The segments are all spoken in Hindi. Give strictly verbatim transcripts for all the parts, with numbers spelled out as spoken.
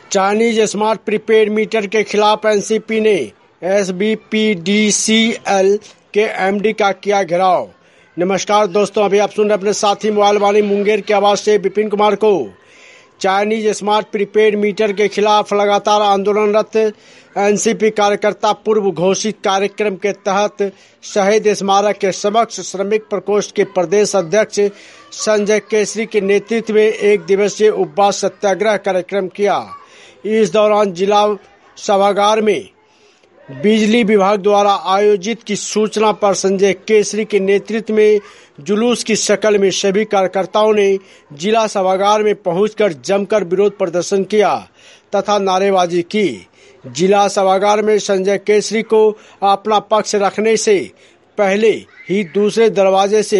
चाइनीज स्मार्ट प्रीपेड मीटर के खिलाफ एनसीपी ने एसबीपीडीसीएल के एमडी का किया घेराव। नमस्कार दोस्तों, अभी आप सुन रहे अपने साथी मोबाइल वाली मुंगेर की आवाज से विपिन कुमार को। चाइनीज स्मार्ट प्रीपेड मीटर के खिलाफ लगातार आंदोलनरत एनसीपी कार्यकर्ता पूर्व घोषित कार्यक्रम के तहत शहीद स्मारक के समक्ष श्रमिक प्रकोष्ठ के प्रदेश अध्यक्ष संजय केसरी के नेतृत्व में एक दिवसीय उपवास सत्याग्रह कार्यक्रम किया। इस दौरान जिला सभागार में बिजली विभाग द्वारा आयोजित की सूचना पर संजय केसरी के नेतृत्व में जुलूस की शक्ल में सभी कार्यकर्ताओं ने जिला सभागार में पहुंचकर जमकर विरोध प्रदर्शन किया तथा नारेबाजी की। जिला सभागार में संजय केसरी को अपना पक्ष रखने से पहले ही दूसरे दरवाजे से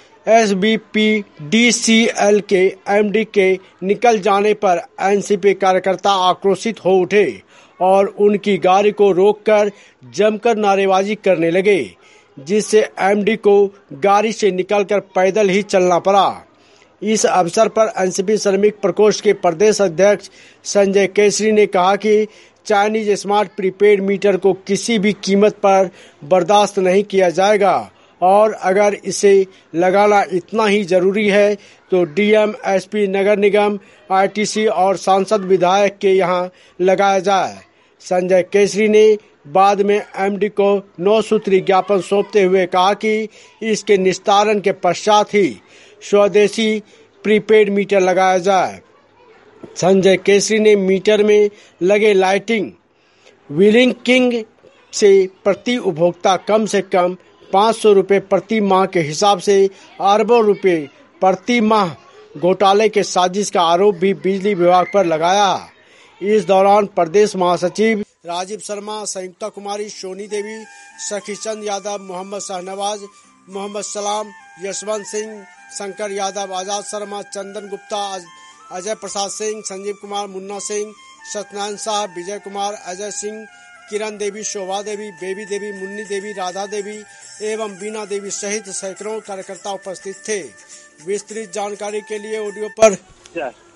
एसबीपीडीसीएल के एमडी के निकल जाने पर एनसीपी कार्यकर्ता आक्रोशित हो उठे और उनकी गाड़ी को रोककर जमकर नारेबाजी करने लगे, जिससे एमडी को गाड़ी से निकलकर पैदल ही चलना पड़ा। इस अवसर पर एनसीपी श्रमिक प्रकोष्ठ के प्रदेश अध्यक्ष संजय केसरी ने कहा कि चाइनीज स्मार्ट प्रीपेड मीटर को किसी भी कीमत पर बर्दाश्त नहीं किया जाएगा और अगर इसे लगाना इतना ही जरूरी है तो डीएम, एसपी, नगर निगम, आईटीसी और सांसद विधायक के यहां लगाया जाए। संजय केसरी ने बाद में एमडी को नौ सूत्री ज्ञापन सौंपते हुए कहा कि इसके निस्तारण के पश्चात ही स्वदेशी प्रीपेड मीटर लगाया जाए। संजय केसरी ने मीटर में लगे लाइटिंग विलिंकिंग से प्रति उपभोक्ता कम से कम पाँच सौ रुपये प्रति माह के हिसाब से अरबों रुपए प्रति माह घोटाले के साजिश का आरोप भी बिजली विभाग पर लगाया। इस दौरान प्रदेश महासचिव राजीव शर्मा, संयुक्ता कुमारी, सोनी देवी, सखीचंद यादव, मोहम्मद शाहनवाज, मोहम्मद सलाम, यशवंत सिंह, शंकर यादव, आजाद शर्मा, चंदन गुप्ता, अजय प्रसाद सिंह, संजीव कुमार, मुन्ना सिंह, सत्यनारायण शाह, विजय कुमार, अजय सिंह, किरण देवी, शोभा देवी, बेबी देवी, मुन्नी देवी, राधा देवी एवं बीना देवी सहित सैकड़ों कार्यकर्ता उपस्थित थे। विस्तृत जानकारी के लिए ऑडियो पर